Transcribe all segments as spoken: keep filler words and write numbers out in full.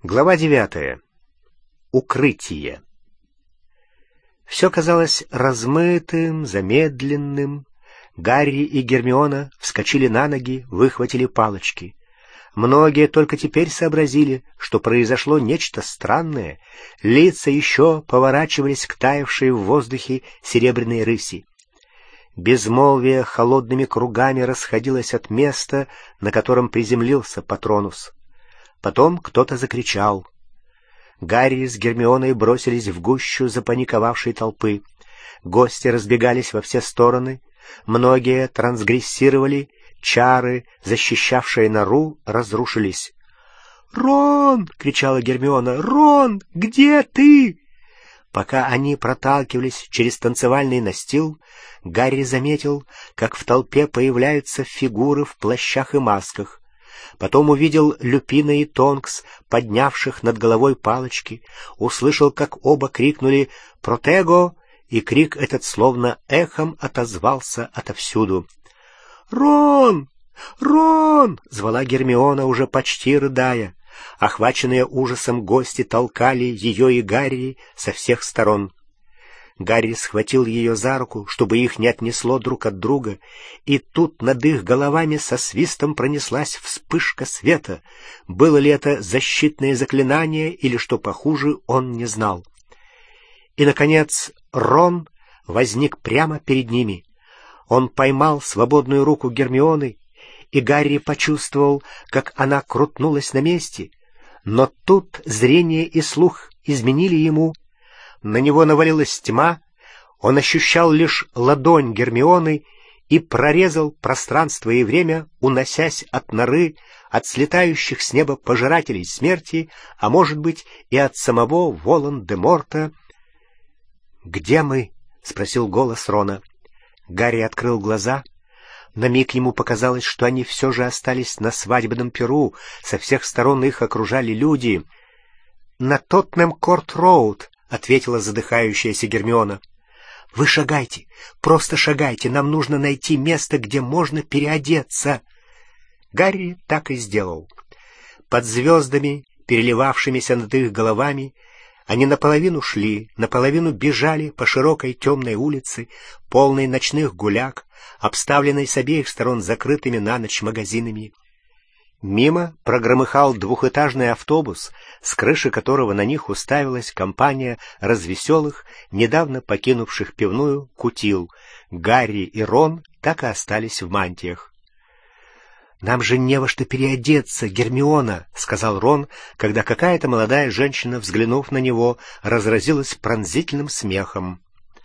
Глава девятая. Укрытие. Все казалось размытым, замедленным. Гарри и Гермиона вскочили на ноги, выхватили палочки. Многие только теперь сообразили, что произошло нечто странное. Лица еще поворачивались к таявшей в воздухе серебряной рыси. Безмолвие холодными кругами расходилось от места, на котором приземлился Патронус. Потом кто-то закричал. Гарри с Гермионой бросились в гущу запаниковавшей толпы. Гости разбегались во все стороны. Многие трансгрессировали. Чары, защищавшие нору, разрушились. «Рон!» — кричала Гермиона. «Рон! Где ты?» Пока они проталкивались через танцевальный настил, Гарри заметил, как в толпе появляются фигуры в плащах и масках. Потом увидел Люпина и Тонкс, поднявших над головой палочки, услышал, как оба крикнули «Протего!», и крик этот словно эхом отозвался отовсюду. «Рон! Рон!» — звала Гермиона, уже почти рыдая. Охваченные ужасом гости толкали ее и Гарри со всех сторон. Гарри схватил ее за руку, чтобы их не отнесло друг от друга, и тут над их головами со свистом пронеслась вспышка света. Было ли это защитное заклинание или что похуже, он не знал. И, наконец, Рон возник прямо перед ними. Он поймал свободную руку Гермионы, и Гарри почувствовал, как она крутнулась на месте. Но тут зрение и слух изменили ему. На него навалилась тьма, он ощущал лишь ладонь Гермионы и прорезал пространство и время, уносясь от норы, от слетающих с неба пожирателей смерти, а может быть и от самого Волан-де-Морта. «Где мы?» — спросил голос Рона. Гарри открыл глаза. На миг ему показалось, что они все же остались на свадебном пиру, со всех сторон их окружали люди. «На Тоттенхэм-Корт-Роуд», — ответила задыхающаяся Гермиона. «Вы шагайте, просто шагайте, нам нужно найти место, где можно переодеться». Гарри так и сделал. Под звездами, переливавшимися над их головами, они наполовину шли, наполовину бежали по широкой темной улице, полной ночных гуляк, обставленной с обеих сторон закрытыми на ночь магазинами. Мимо прогромыхал двухэтажный автобус, с крыши которого на них уставилась компания развеселых, недавно покинувших пивную кутил. Гарри и Рон так и остались в мантиях. «Нам же не во что переодеться, Гермиона», — сказал Рон, когда какая-то молодая женщина, взглянув на него, разразилась пронзительным смехом.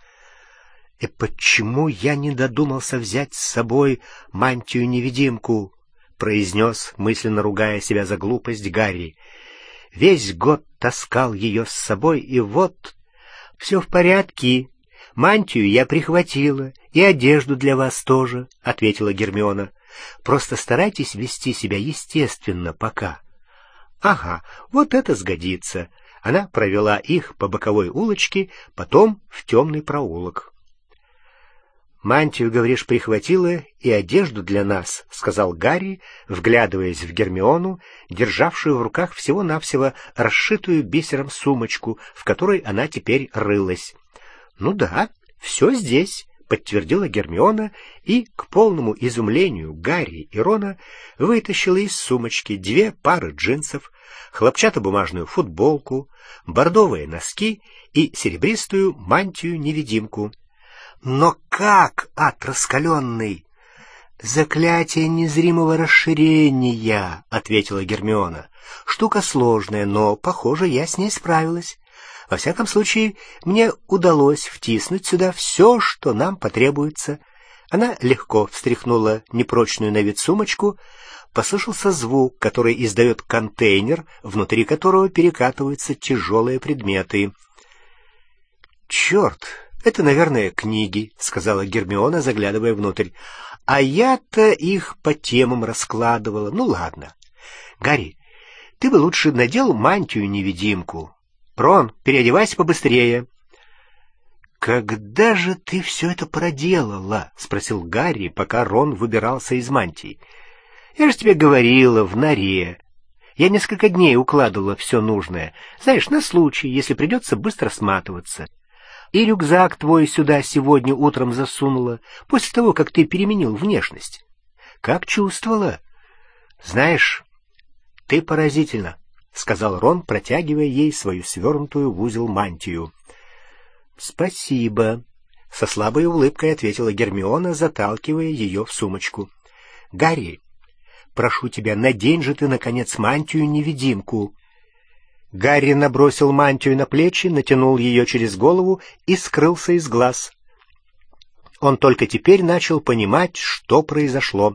«И почему я не додумался взять с собой мантию-невидимку?» — произнес, мысленно ругая себя за глупость, Гарри. «Весь год таскал ее с собой, и вот...» «Все в порядке. Мантию я прихватила, и одежду для вас тоже», — ответила Гермиона. «Просто старайтесь вести себя естественно пока». «Ага, вот это сгодится». Она провела их по боковой улочке, потом в темный проулок. «Мантию, говоришь, прихватила и одежду для нас», — сказал Гарри, вглядываясь в Гермиону, державшую в руках всего-навсего расшитую бисером сумочку, в которой она теперь рылась. «Ну да, все здесь», — подтвердила Гермиона и, к полному изумлению Гарри и Рона, вытащила из сумочки две пары джинсов, хлопчатобумажную футболку, бордовые носки и серебристую мантию-невидимку. «Но как, ад раскаленный?» «Заклятие незримого расширения», — ответила Гермиона. «Штука сложная, но, похоже, я с ней справилась. Во всяком случае, мне удалось втиснуть сюда все, что нам потребуется». Она легко встряхнула непрочную на вид сумочку. Послышался звук, который издает контейнер, внутри которого перекатываются тяжелые предметы. «Черт! Это, наверное, книги», — сказала Гермиона, заглядывая внутрь. «А я-то их по темам раскладывала. Ну, ладно. Гарри, ты бы лучше надел мантию-невидимку. Рон, переодевайся побыстрее». «Когда же ты все это проделала?» — спросил Гарри, пока Рон выбирался из мантии. «Я же тебе говорила, в норе. Я несколько дней укладывала все нужное, знаешь, на случай, если придется быстро сматываться. И рюкзак твой сюда сегодня утром засунула, после того, как ты переменил внешность. Как чувствовала? Знаешь, ты поразительна, — сказал Рон, протягивая ей свою свернутую в узел мантию. — Спасибо, — со слабой улыбкой ответила Гермиона, заталкивая ее в сумочку. — Гарри, прошу тебя, надень же ты, наконец, мантию-невидимку. Гарри набросил мантию на плечи, натянул ее через голову и скрылся из глаз. Он только теперь начал понимать, что произошло.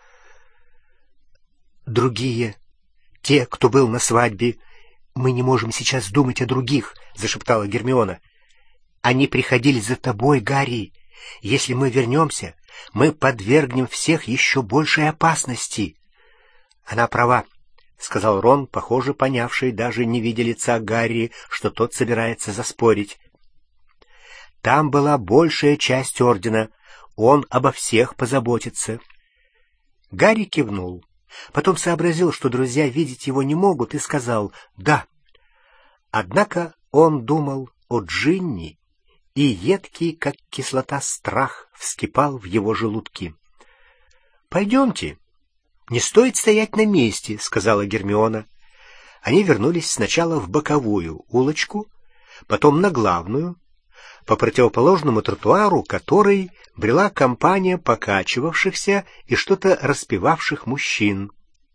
«Другие, те, кто был на свадьбе, мы не можем сейчас думать о других», — зашептала Гермиона. «Они приходили за тобой, Гарри. Если мы вернемся, мы подвергнем всех еще большей опасности». «Она права», — сказал Рон, похоже, понявший, даже не видя лица Гарри, что тот собирается заспорить. «Там была большая часть ордена. Он обо всех позаботится». Гарри кивнул. Потом сообразил, что друзья видеть его не могут, и сказал «да». Однако он думал о Джинни, и едкий, как кислота, страх вскипал в его желудке. «Пойдемте. Не стоит стоять на месте», — сказала Гермиона. Они вернулись сначала в боковую улочку, потом на главную, по противоположному тротуару которой брела компания покачивавшихся и что-то распевавших мужчин.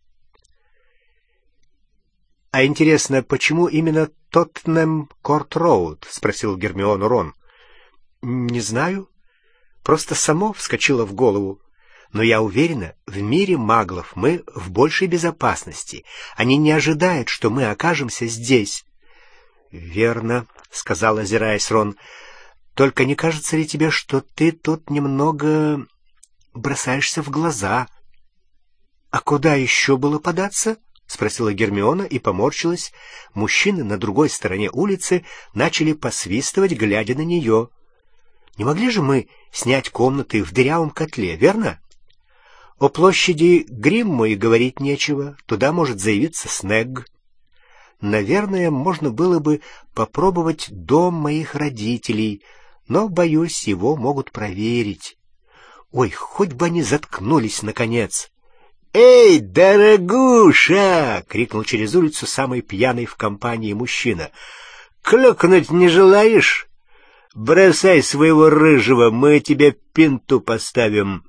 — А интересно, почему именно Тоттенхэм-Корт-Роуд? — спросил Гермиону Рон. — Не знаю. Просто само вскочило в голову. Но я уверена, в мире маглов мы в большей безопасности. Они не ожидают, что мы окажемся здесь. — Верно, — сказал, озираясь Рон. — Только не кажется ли тебе, что ты тут немного бросаешься в глаза? — А куда еще было податься? — спросила Гермиона и поморщилась. Мужчины на другой стороне улицы начали посвистывать, глядя на нее. — Не могли же мы снять комнаты в дырявом котле, верно? О площади Гримму и говорить нечего. Туда может заявиться Снегг. Наверное, можно было бы попробовать дом моих родителей, но, боюсь, его могут проверить. Ой, хоть бы они заткнулись, наконец. «Эй, дорогуша!» — крикнул через улицу самый пьяный в компании мужчина. «Клюкнуть не желаешь? Бросай своего рыжего, мы тебе пинту поставим».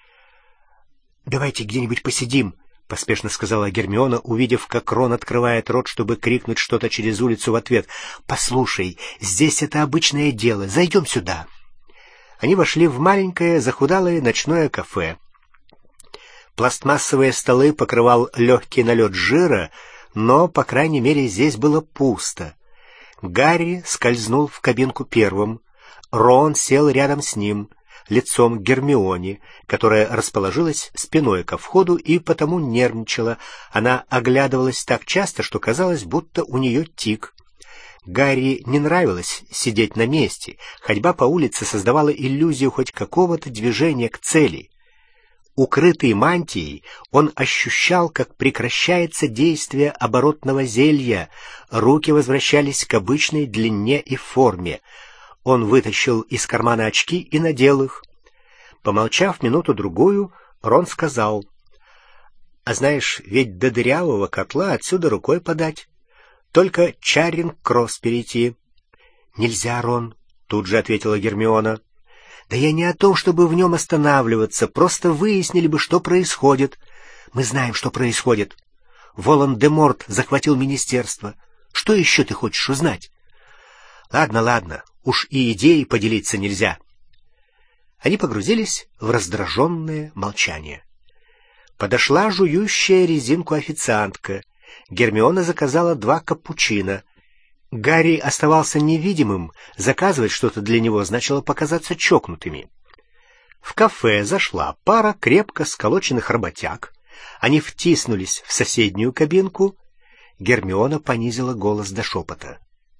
«Давайте где-нибудь посидим», — поспешно сказала Гермиона, увидев, как Рон открывает рот, чтобы крикнуть что-то через улицу в ответ. «Послушай, здесь это обычное дело. Зайдем сюда». Они вошли в маленькое захудалое ночное кафе. Пластмассовые столы покрывал легкий налет жира, но, по крайней мере, здесь было пусто. Гарри скользнул в кабинку первым. Рон сел рядом с ним, лицом к Гермионе, которая расположилась спиной ко входу и потому нервничала. Она оглядывалась так часто, что казалось, будто у нее тик. Гарри не нравилось сидеть на месте. Ходьба по улице создавала иллюзию хоть какого-то движения к цели. Укрытый мантией, он ощущал, как прекращается действие оборотного зелья. Руки возвращались к обычной длине и форме. Он вытащил из кармана очки и надел их. Помолчав минуту-другую, Рон сказал: «А знаешь, ведь до дырявого котла отсюда рукой подать. Только Чаринг-Кросс перейти». «Нельзя, Рон», — тут же ответила Гермиона. «Да я не о том, чтобы в нем останавливаться, просто выяснили бы, что происходит. Мы знаем, что происходит. Волан-де-Морт захватил министерство. Что еще ты хочешь узнать?» «Ладно, ладно, уж и идеей поделиться нельзя». Они погрузились в раздраженное молчание. Подошла жующая резинку официантка. Гермиона заказала два каппучино. Гарри оставался невидимым, заказывать что-то для него значило показаться чокнутыми. В кафе зашла пара крепко сколоченных работяг. Они втиснулись в соседнюю кабинку. Гермиона понизила голос до шепота.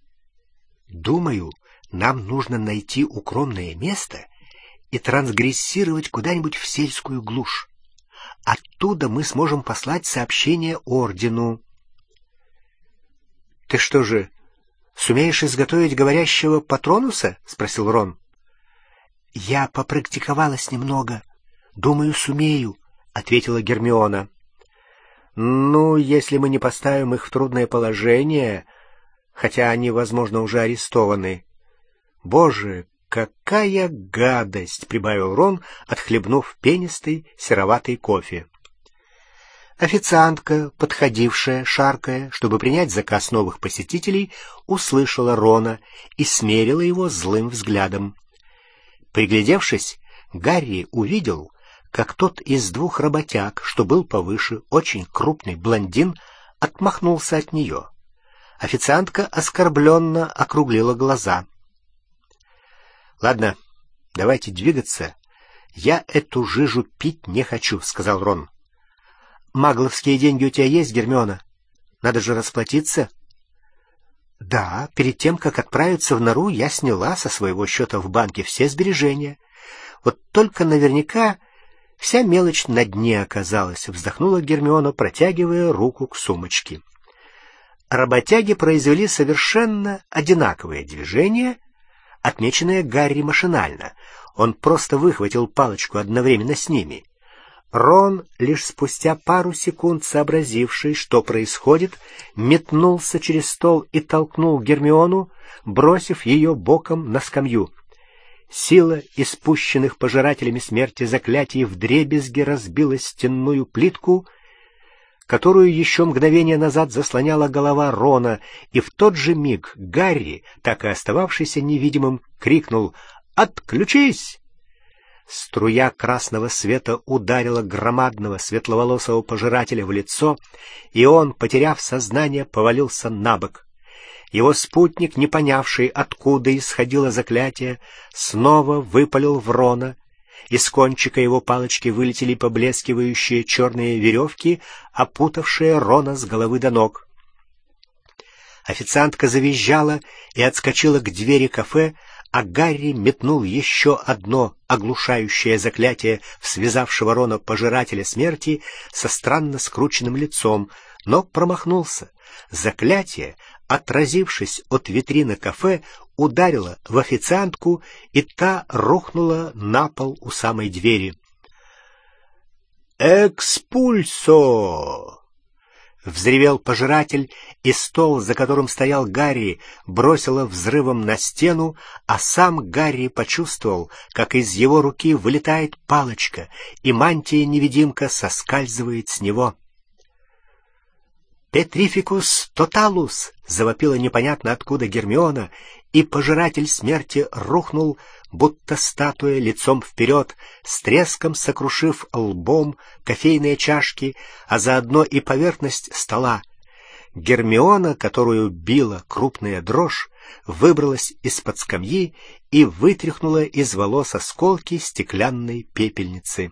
«Думаю, нам нужно найти укромное место и трансгрессировать куда-нибудь в сельскую глушь. Оттуда мы сможем послать сообщение ордену». Ты что же, сумеешь изготовить говорящего Патронуса? — спросил Рон. — Я попрактиковалась немного. Думаю, сумею, — ответила Гермиона. — Ну, если мы не поставим их в трудное положение, хотя они, возможно, уже арестованы. Боже, какая гадость! — прибавил Рон, отхлебнув пенистый сероватый кофе. Официантка, подходившая, шаркая, чтобы принять заказ новых посетителей, услышала Рона и смерила его злым взглядом. Приглядевшись, Гарри увидел, как тот из двух работяг, что был повыше, очень крупный блондин, отмахнулся от нее. Официантка оскорбленно округлила глаза. — Ладно, давайте двигаться. Я эту жижу пить не хочу, — сказал Рон. — Магловские деньги у тебя есть, Гермиона? Надо же расплатиться. — Да, перед тем, как отправиться в нору, я сняла со своего счета в банке все сбережения. Вот только наверняка вся мелочь на дне оказалась, — вздохнула Гермиона, протягивая руку к сумочке. Работяги произвели совершенно одинаковые движения, отмеченные Гарри машинально. Он просто выхватил палочку одновременно с ними. Рон, лишь спустя пару секунд сообразивший, что происходит, метнулся через стол и толкнул Гермиону, бросив ее боком на скамью. Сила испущенных пожирателями смерти заклятий вдребезги разбила стенную плитку, которую еще мгновение назад заслоняла голова Рона, и в тот же миг Гарри, так и остававшийся невидимым, крикнул «Отключись!». Струя красного света ударила громадного светловолосого пожирателя в лицо, и он, потеряв сознание, повалился на бок. Его спутник, не понявший, откуда исходило заклятие, снова выпалил в Рона. Из кончика его палочки вылетели поблескивающие черные веревки, опутавшие Рона с головы до ног. Официантка завизжала и отскочила к двери кафе, а Гарри метнул еще одно оглушающее заклятие в связавшего Рона пожирателя смерти со странно скрученным лицом, но промахнулся. Заклятие, отразившись от витрины кафе, ударило в официантку, и та рухнула на пол у самой двери. «Экспульсо!» — взревел пожиратель, и стол, за которым стоял Гарри, бросило взрывом на стену, а сам Гарри почувствовал, как из его руки вылетает палочка, и мантия-невидимка соскальзывает с него. «Петрификус тоталус!» — завопила непонятно откуда Гермиона, и пожиратель смерти рухнул, будто статуя, лицом вперед, с треском сокрушив лбом кофейные чашки, а заодно и поверхность стола. Гермиона, которую била крупная дрожь, выбралась из-под скамьи и вытряхнула из волос осколки стеклянной пепельницы.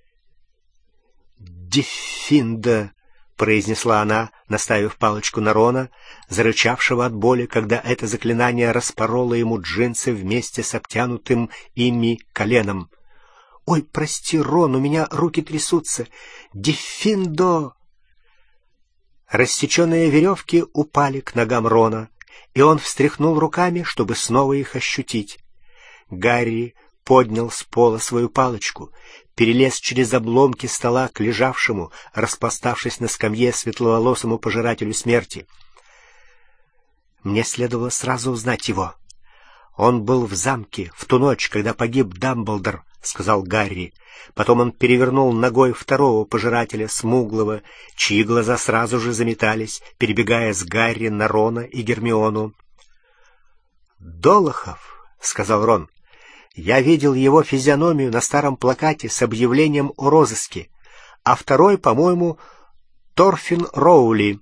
«Дефинда!» — произнесла она, наставив палочку на Рона, зарычавшего от боли, когда это заклинание распороло ему джинсы вместе с обтянутым ими коленом. — Ой, прости, Рон, у меня руки трясутся. Дефиндо! Рассеченные веревки упали к ногам Рона, и он встряхнул руками, чтобы снова их ощутить. Гарри поднял с пола свою палочку, перелез через обломки стола к лежавшему, распластавшись на скамье, светловолосому пожирателю смерти. Мне следовало сразу узнать его. Он был в замке в ту ночь, когда погиб Дамблдор, — сказал Гарри. Потом он перевернул ногой второго пожирателя, смуглого, чьи глаза сразу же заметались, перебегая с Гарри на Рона и Гермиону. — Долохов, — сказал Рон. — Я видел его физиономию на старом плакате с объявлением о розыске, а второй, по-моему, Торфин Роули.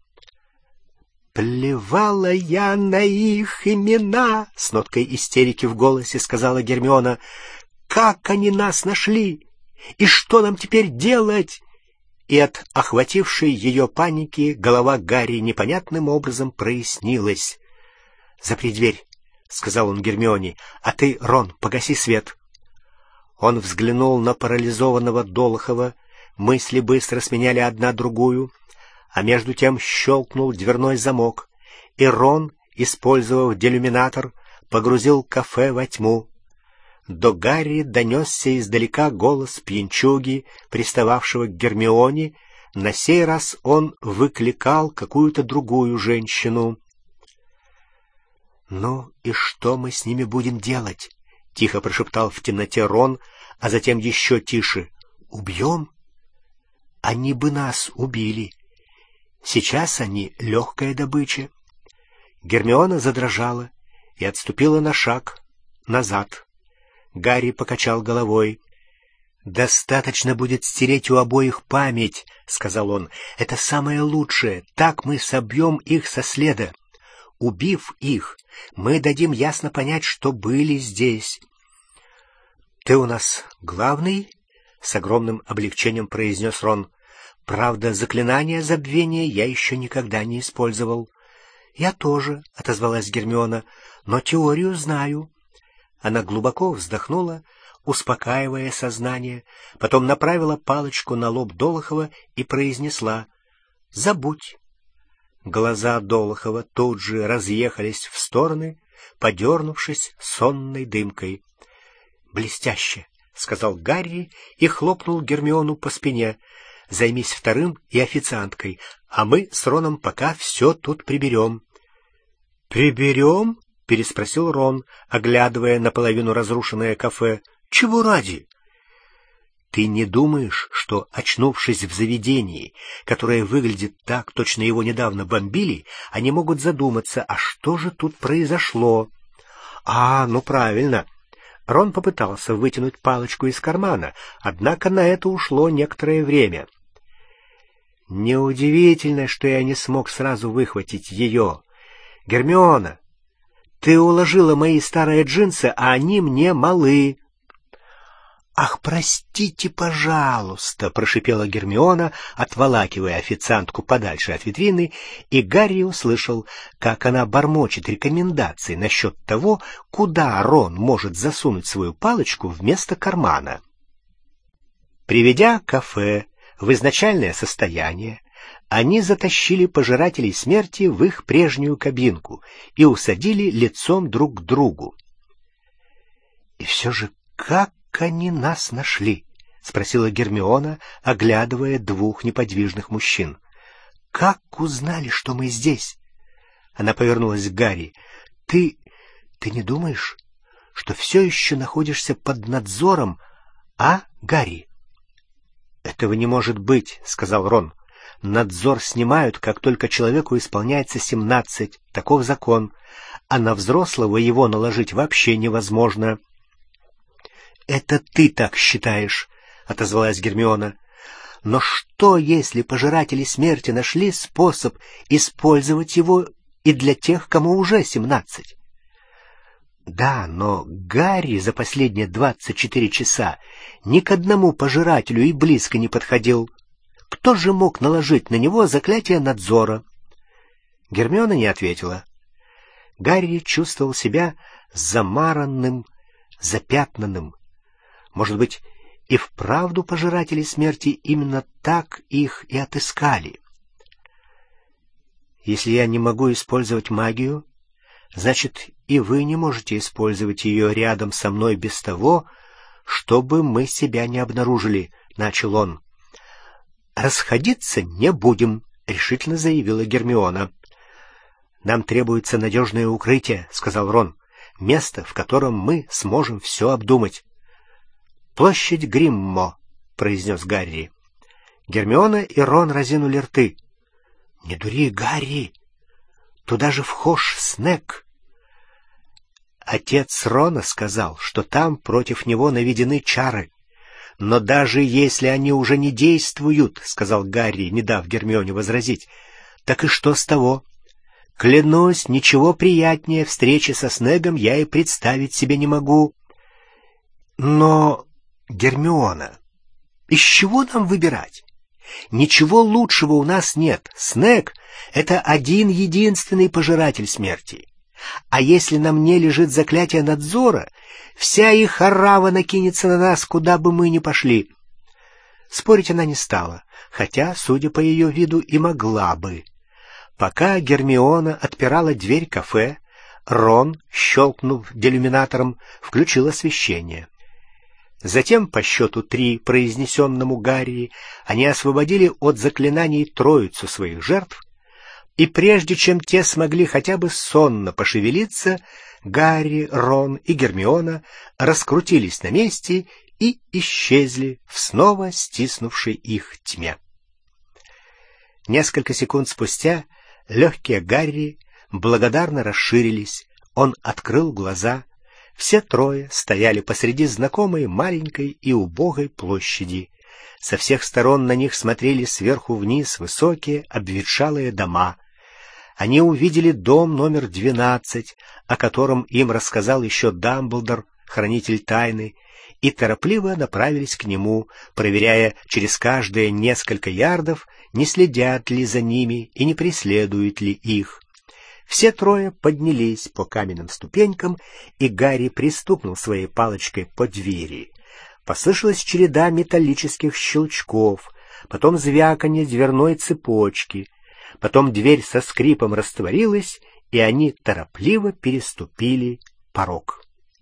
«Плевала я на их имена!» — с ноткой истерики в голосе сказала Гермиона. «Как они нас нашли? И что нам теперь делать?» И от охватившей ее паники голова Гарри непонятным образом прояснилась. «Запри дверь», — сказал он Гермионе, — «а ты, Рон, погаси свет». Он взглянул на парализованного Долохова, мысли быстро сменяли одна другую, а между тем щелкнул дверной замок, и Рон, использовав делюминатор, погрузил кафе во тьму. До Гарри донесся издалека голос пьянчуги, пристававшего к Гермионе. На сей раз он выкликал какую-то другую женщину. «Ну и что мы с ними будем делать?» — тихо прошептал в темноте Рон, а затем еще тише. «Убьем? Они бы нас убили. Сейчас они легкая добыча». Гермиона задрожала и отступила на шаг назад. Гарри покачал головой. «Достаточно будет стереть у обоих память», — сказал он. «Это самое лучшее. Так мы собьем их со следа. Убив их, мы дадим ясно понять, что были здесь». «Ты у нас главный?» — с огромным облегчением произнес Рон. «Правда, заклинание забвения я еще никогда не использовал». «Я тоже», — отозвалась Гермиона, — «но теорию знаю». Она глубоко вздохнула, успокаивая сознание, потом направила палочку на лоб Долохова и произнесла: «Забудь». Глаза Долохова тут же разъехались в стороны, подернувшись сонной дымкой. «Блестяще», — сказал Гарри и хлопнул Гермиону по спине. «Займись вторым и официанткой, а мы с Роном пока все тут приберем». «Приберем?» — переспросил Рон, оглядывая наполовину разрушенное кафе. «Чего ради?» «Ты не думаешь, что, очнувшись в заведении, которое выглядит так, точно его недавно бомбили, они могут задуматься, а что же тут произошло?» «А, ну правильно». Рон попытался вытянуть палочку из кармана, однако на это ушло некоторое время. «Неудивительно, что я не смог сразу выхватить ее. Гермиона, ты уложила мои старые джинсы, а они мне малы». «Ах, простите, пожалуйста», — прошипела Гермиона, отволакивая официантку подальше от витрины, и Гарри услышал, как она бормочет рекомендации насчет того, куда Рон может засунуть свою палочку вместо кармана. Приведя кафе в изначальное состояние, они затащили пожирателей смерти в их прежнюю кабинку и усадили лицом друг к другу. «И все же как они нас нашли?» — спросила Гермиона, оглядывая двух неподвижных мужчин. «Как узнали, что мы здесь?» Она повернулась к Гарри. «Ты... ты не думаешь, что все еще находишься под надзором, а, Гарри?» «Этого не может быть», — сказал Рон. «Надзор снимают, как только человеку исполняется семнадцать, таков закон, а на взрослого его наложить вообще невозможно». «Это ты так считаешь», — отозвалась Гермиона. «Но что, если пожиратели смерти нашли способ использовать его и для тех, кому уже семнадцать?» «Да, но Гарри за последние двадцать четыре часа ни к одному пожирателю и близко не подходил. Кто же мог наложить на него заклятие надзора?» Гермиона не ответила. Гарри чувствовал себя замаранным, запятнанным. Может быть, и вправду пожиратели смерти именно так их и отыскали. «Если я не могу использовать магию, значит, и вы не можете использовать ее рядом со мной без того, чтобы мы себя не обнаружили», — начал он. «Расходиться не будем», — решительно заявила Гермиона. «Нам требуется надежное укрытие», — сказал Рон. «Место, в котором мы сможем все обдумать». «Площадь Гриммо», — произнес Гарри. Гермиона и Рон разинули рты. «Не дури, Гарри! Туда же вхож Снег!» Отец Рона сказал, что там против него наведены чары. «Но даже если они уже не действуют, — сказал Гарри, не дав Гермионе возразить, — так и что с того? Клянусь, ничего приятнее встречи со Снегом я и представить себе не могу». «Но, Гермиона, из чего нам выбирать? Ничего лучшего у нас нет. Снег — это один-единственный пожиратель смерти. А если на мне лежит заклятие надзора, вся их орава накинется на нас, куда бы мы ни пошли». Спорить она не стала, хотя, судя по ее виду, и могла бы. Пока Гермиона отпирала дверь кафе, Рон, щелкнув делюминатором, включил освещение. Затем, по счету три, произнесенному Гарри, они освободили от заклинаний троицу своих жертв, и прежде чем те смогли хотя бы сонно пошевелиться, Гарри, Рон и Гермиона раскрутились на месте и исчезли в снова стиснувшей их тьме. Несколько секунд спустя легкие Гарри благодарно расширились, он открыл глаза. Все трое стояли посреди знакомой маленькой и убогой площади. Со всех сторон на них смотрели сверху вниз высокие обветшалые дома. Они увидели дом номер двенадцать, о котором им рассказал еще Дамблдор, хранитель тайны, и торопливо направились к нему, проверяя через каждые несколько ярдов, не следят ли за ними и не преследуют ли их. Все трое поднялись по каменным ступенькам, и Гарри пристукнул своей палочкой по двери. Послышалась череда металлических щелчков, потом звяканье дверной цепочки, потом дверь со скрипом растворилась, и они торопливо переступили порог.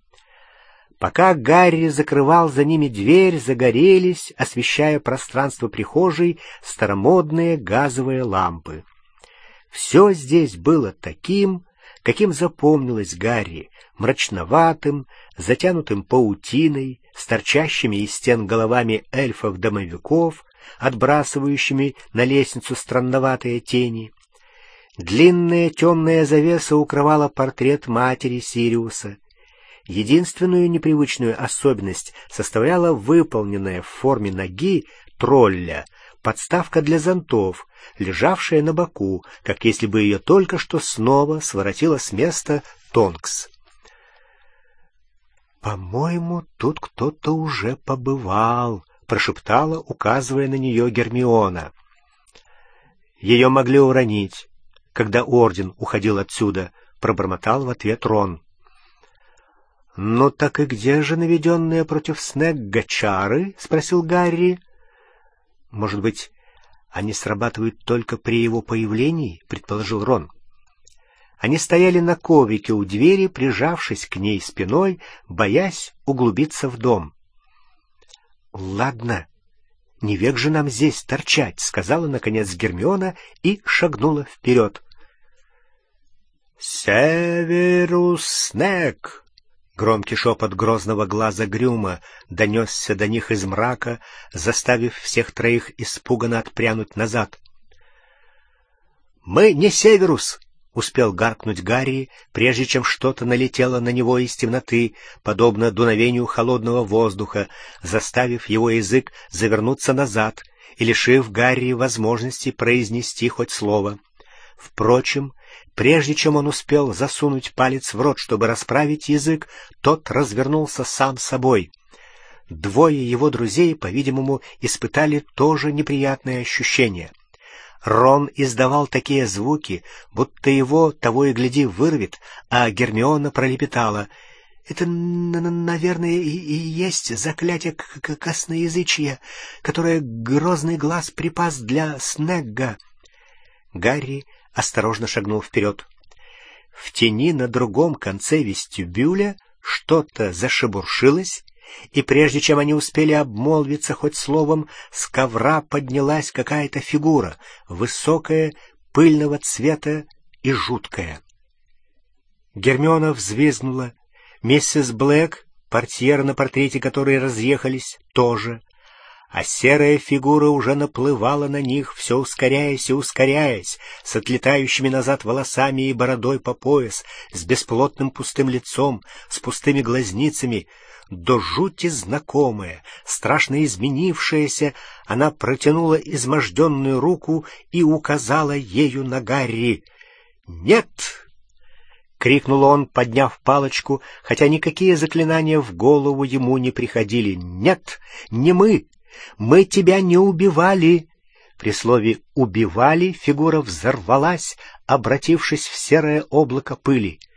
Пока Гарри закрывал за ними дверь, загорелись, освещая пространство прихожей, старомодные газовые лампы. Все здесь было таким, каким запомнилось Гарри, мрачноватым, затянутым паутиной, с торчащими из стен головами эльфов-домовиков, отбрасывающими на лестницу странноватые тени. Длинная темная завеса укрывала портрет матери Сириуса. Единственную непривычную особенность составляла выполненная в форме ноги тролля подставка для зонтов, лежавшая на боку, как если бы ее только что снова своротила с места Тонкс. «По-моему, тут кто-то уже побывал», — прошептала, указывая на нее Гермиона. «Ее могли уронить, когда Орден уходил отсюда», — пробормотал в ответ Рон. «Ну так и где же наведенные против Снегга чары?» — спросил Гарри. «Может быть, они срабатывают только при его появлении?» — предположил Рон. Они стояли на коврике у двери, прижавшись к ней спиной, боясь углубиться в дом. «Ладно, не век же нам здесь торчать», — сказала, наконец, Гермиона и шагнула вперед. «Северус Снегг!» Громкий шепот грозного глаза Грюма донесся до них из мрака, заставив всех троих испуганно отпрянуть назад. «Мы не Северус!» — успел гаркнуть Гарри, прежде чем что-то налетело на него из темноты, подобно дуновению холодного воздуха, заставив его язык завернуться назад и лишив Гарри возможности произнести хоть слово. Впрочем, прежде чем он успел засунуть палец в рот, чтобы расправить язык, тот развернулся сам собой. Двое его друзей, по-видимому, испытали тоже неприятное ощущение. Рон издавал такие звуки, будто его, того и гляди, вырвет, а Гермиона пролепетала: «Это, наверное, и есть заклятие косноязычия, которое грозный глаз припас для Снегга». Гарри осторожно шагнул вперед. В тени на другом конце вестибюля что-то зашебуршилось, и прежде чем они успели обмолвиться хоть словом, с ковра поднялась какая-то фигура, высокая, пыльного цвета и жуткая. Гермиона взвизгнула. Миссис Блэк, портьеры на портрете которой разъехались, тоже. А серая фигура уже наплывала на них, все ускоряясь и ускоряясь, с отлетающими назад волосами и бородой по пояс, с бесплотным пустым лицом, с пустыми глазницами. До жути знакомая, страшно изменившаяся, она протянула изможденную руку и указала ею на Гарри. «Нет!» — крикнул он, подняв палочку, хотя никакие заклинания в голову ему не приходили. «Нет, не мы! Мы тебя не убивали!» При слове «убивали» фигура взорвалась, обратившись в серое облако пыли.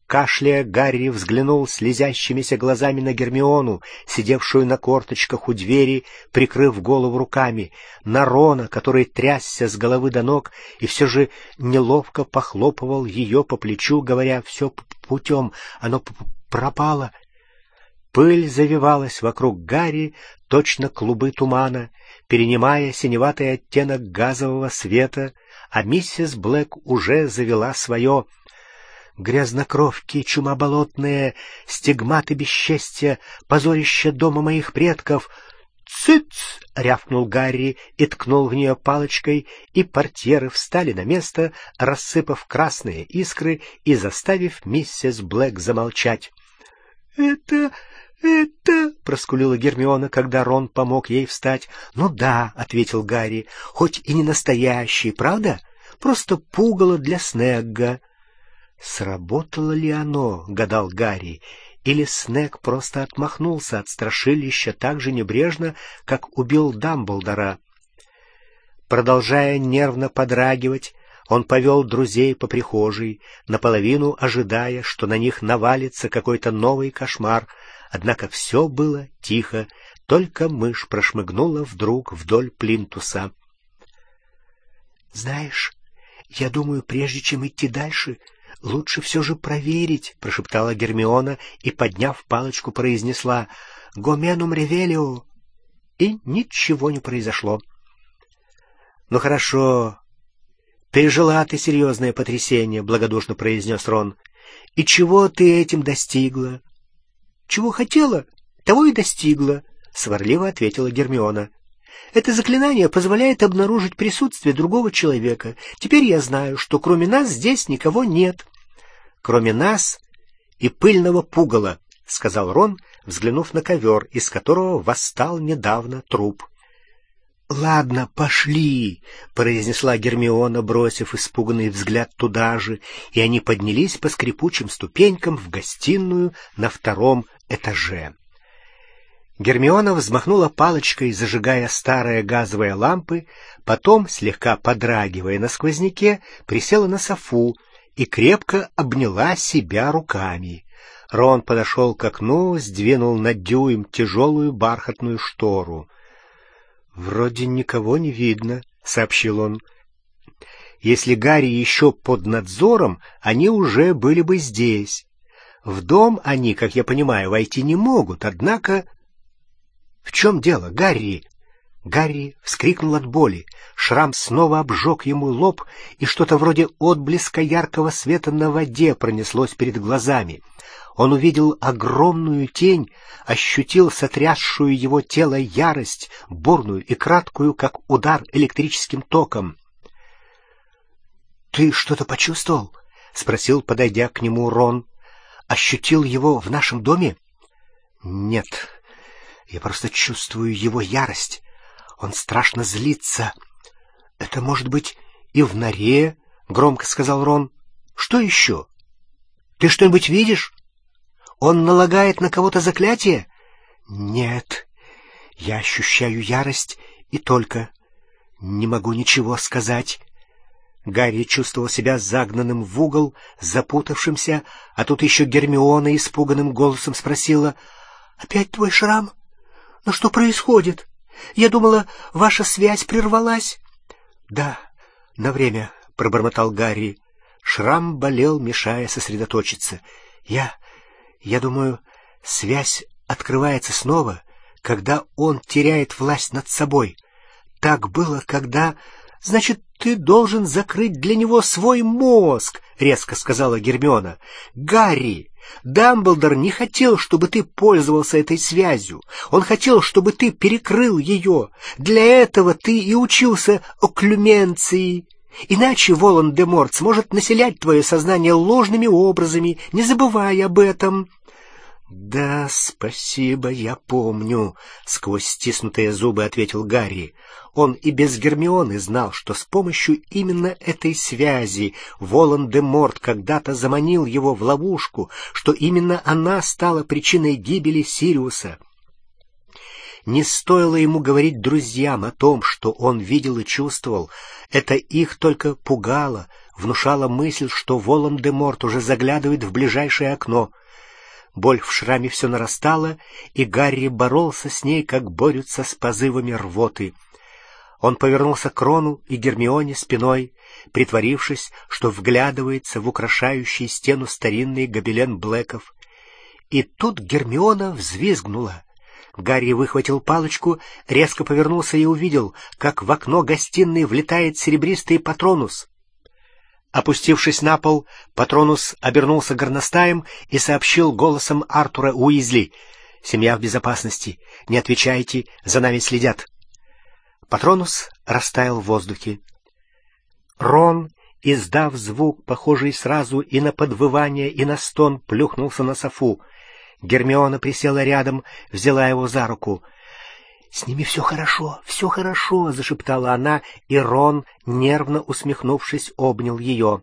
Кашляя, Гарри взглянул слезящимися глазами на Гермиону, сидевшую на корточках у двери, прикрыв голову руками, на Рона, который трясся с головы до ног и все же неловко похлопывал ее по плечу, говоря: «Все путем, оно пропало». Пыль завивалась вокруг Гарри, точно клубы тумана, перенимая синеватый оттенок газового света, а миссис Блэк уже завела свое. «Грязнокровки, чума болотная, стигматы бесчестия, позорище дома моих предков!» «Цыц!» — рявкнул Гарри и ткнул в нее палочкой, и портьеры встали на место, рассыпав красные искры и заставив миссис Блэк замолчать. «Это... это...» — проскулила Гермиона, когда Рон помог ей встать. «Ну да», — ответил Гарри, — «хоть и не настоящий, правда? Просто пугало для Снегга». «Сработало ли оно?» — гадал Гарри. «Или Снегг просто отмахнулся от страшилища так же небрежно, как убил Дамблдора?» Продолжая нервно подрагивать, он повел друзей по прихожей, наполовину ожидая, что на них навалится какой-то новый кошмар, однако все было тихо, только мышь прошмыгнула вдруг вдоль плинтуса. «Знаешь, я думаю, прежде чем идти дальше, лучше все же проверить», — прошептала Гермиона и, подняв палочку, произнесла «Гоменум ревелио», и ничего не произошло. «Ну хорошо, пережила ты серьезное потрясение», — благодушно произнес Рон. «И чего ты этим достигла?» «Чего хотела, того и достигла», — сварливо ответила Гермиона. «Это заклинание позволяет обнаружить присутствие другого человека. Теперь я знаю, что кроме нас здесь никого нет». «Кроме нас и пыльного пугала», — сказал Рон, взглянув на ковер, из которого восстал недавно труп. «Ладно, пошли», — произнесла Гермиона, бросив испуганный взгляд туда же, и они поднялись по скрипучим ступенькам в гостиную на втором этаже. Гермиона взмахнула палочкой, зажигая старые газовые лампы, потом, слегка подрагивая на сквозняке, присела на софу и крепко обняла себя руками. Рон подошел к окну, сдвинул на дюйм тяжелую бархатную штору. «Вроде никого не видно», — сообщил он. «Если Гарри еще под надзором, они уже были бы здесь. В дом они, как я понимаю, войти не могут, однако...» «В чем дело, Гарри?» Гарри вскрикнул от боли. Шрам снова обжег ему лоб, и что-то вроде отблеска яркого света на воде пронеслось перед глазами. Он увидел огромную тень, ощутил сотрясшую его тело ярость, бурную и краткую, как удар электрическим током. «Ты что-то почувствовал?» — спросил, подойдя к нему Рон. «Ощутил его в нашем доме?» «Нет, я просто чувствую его ярость. Он страшно злится». «Это может быть и в норе», — громко сказал Рон. «Что еще? Ты что-нибудь видишь? Он налагает на кого-то заклятие?» «Нет, я ощущаю ярость и только. Не могу ничего сказать». Гарри чувствовал себя загнанным в угол, запутавшимся, а тут еще Гермиона испуганным голосом спросила: «Опять твой шрам? Но что происходит? Я думала, ваша связь прервалась». «Да, на время», — пробормотал Гарри. Шрам болел, мешая сосредоточиться. «Я... я думаю, связь открывается снова, когда он теряет власть над собой. Так было, когда... Значит, ты должен закрыть для него свой мозг», — резко сказала Гермиона. «Гарри, Дамблдор не хотел, чтобы ты пользовался этой связью. Он хотел, чтобы ты перекрыл ее. Для этого ты и учился окклюменции. Иначе Волан-де-Морт сможет населять твое сознание ложными образами, не забывай об этом». «Да, спасибо, я помню», — сквозь стиснутые зубы ответил Гарри. Он и без Гермионы знал, что с помощью именно этой связи Волан-де-Морт когда-то заманил его в ловушку, что именно она стала причиной гибели Сириуса. Не стоило ему говорить друзьям о том, что он видел и чувствовал. Это их только пугало, внушала мысль, что Волан-де-Морт уже заглядывает в ближайшее окно. Боль в шраме все нарастала, и Гарри боролся с ней, как борются с позывами рвоты. Он повернулся к Рону и Гермионе спиной, притворившись, что вглядывается в украшающий стену старинный гобелен Блэков. И тут Гермиона взвизгнула. Гарри выхватил палочку, резко повернулся и увидел, как в окно гостиной влетает серебристый Патронус. Опустившись на пол, Патронус обернулся горностаем и сообщил голосом Артура Уизли: «Семья в безопасности. Не отвечайте, за нами следят». Патронус растаял в воздухе. Рон, издав звук, похожий сразу и на подвывание, и на стон, плюхнулся на софу. Гермиона присела рядом, взяла его за руку. «С ними все хорошо, все хорошо», — зашептала она, и Рон, нервно усмехнувшись, обнял ее.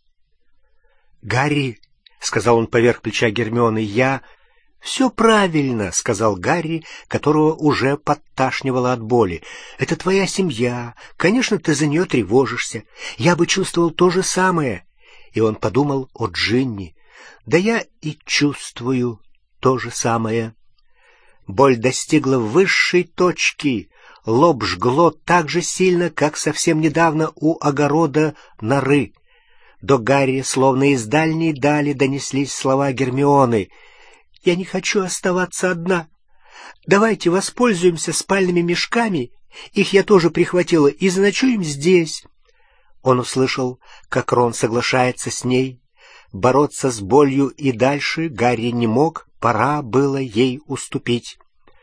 «Гарри», — сказал он поверх плеча Гермионы, — «я...» «Все правильно», — сказал Гарри, которого уже подташнивало от боли. «Это твоя семья. Конечно, ты за нее тревожишься. Я бы чувствовал то же самое». И он подумал о Джинни. «Да я и чувствую то же самое». Боль достигла высшей точки. Лоб жгло так же сильно, как совсем недавно у огорода норы. До Гарри, словно из дальней дали, донеслись слова Гермионы. «Я не хочу оставаться одна. Давайте воспользуемся спальными мешками, их я тоже прихватила, и заночуем здесь». Он услышал, как Рон соглашается с ней. Бороться с болью и дальше Гарри не мог, пора было ей уступить.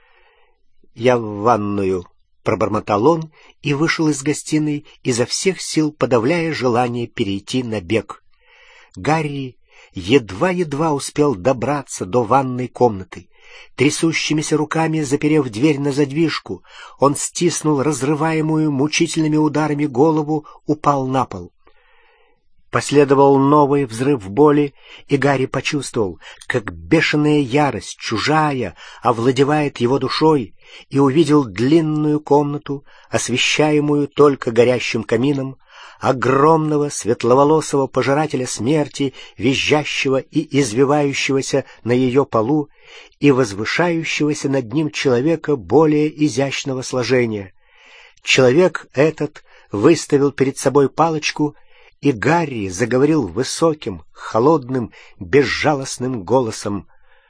«Я в ванную», — пробормотал он и вышел из гостиной, изо всех сил подавляя желание перейти на бег. Гарри едва-едва успел добраться до ванной комнаты. Трясущимися руками, заперев дверь на задвижку, он стиснул разрываемую мучительными ударами голову, упал на пол. Последовал новый взрыв боли, и Гарри почувствовал, как бешеная ярость, чужая, овладевает его душой, и увидел длинную комнату, освещаемую только горящим камином, огромного светловолосого пожирателя смерти, визжащего и извивающегося на ее полу, и возвышающегося над ним человека более изящного сложения. Человек этот выставил перед собой палочку, и Гарри заговорил высоким, холодным, безжалостным голосом.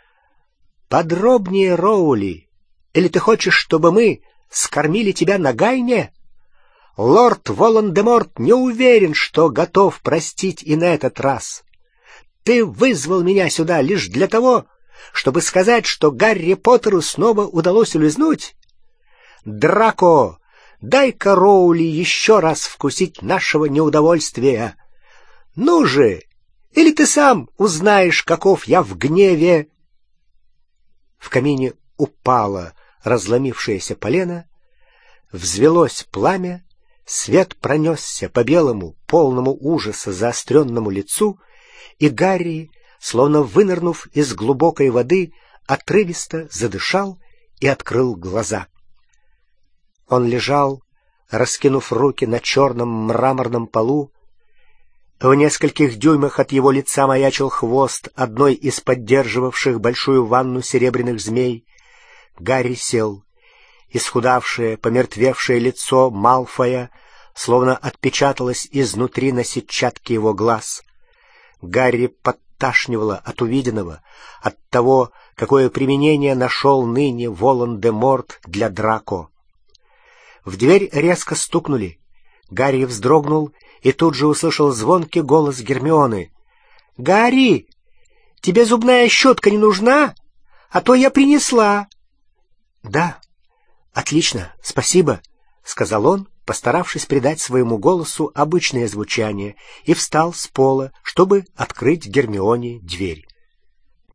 «Подробнее, Роули, или ты хочешь, чтобы мы скормили тебя на гайне? Лорд Волан-де-Морт не уверен, что готов простить и на этот раз. Ты вызвал меня сюда лишь для того, чтобы сказать, что Гарри Поттеру снова удалось улизнуть? Драко, дай-ка Роули еще раз вкусить нашего неудовольствия. Ну же, или ты сам узнаешь, каков я в гневе». В камине упало разломившееся полено, взвелось пламя, свет пронесся по белому, полному ужаса заостренному лицу, и Гарри, словно вынырнув из глубокой воды, отрывисто задышал и открыл глаза. Он лежал, раскинув руки на черном мраморном полу. В нескольких дюймах от его лица маячил хвост одной из поддерживавших большую ванну серебряных змей. Гарри сел. Исхудавшее, помертвевшее лицо Малфоя словно отпечаталось изнутри на сетчатке его глаз. Гарри подташнивало от увиденного, от того, какое применение нашел ныне Волан-де-Морт для Драко. В дверь резко стукнули. Гарри вздрогнул и тут же услышал звонкий голос Гермионы. «Гарри, тебе зубная щетка не нужна? А то я принесла». «Да, отлично, спасибо», — сказал он, постаравшись придать своему голосу обычное звучание, и встал с пола, чтобы открыть Гермионе дверь.